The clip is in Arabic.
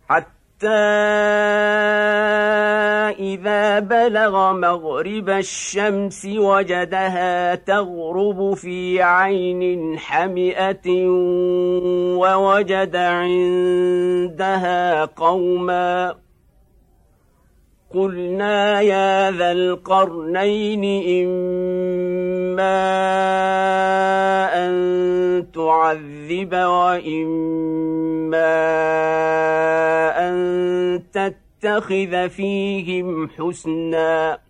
حتى إذا بلغ مغرب الشمس وجدها تغرب في عين حمئة ووجد عندها قوما قلنا يا ذا القرنين إما أن تعذب وإما أن تتخذ فيهم حسنا